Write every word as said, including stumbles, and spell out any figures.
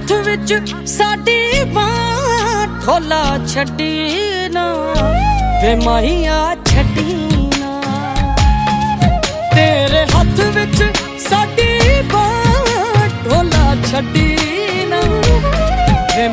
हथ विच साडी बां ढोला छड्डी ना वे माहिया छड्डी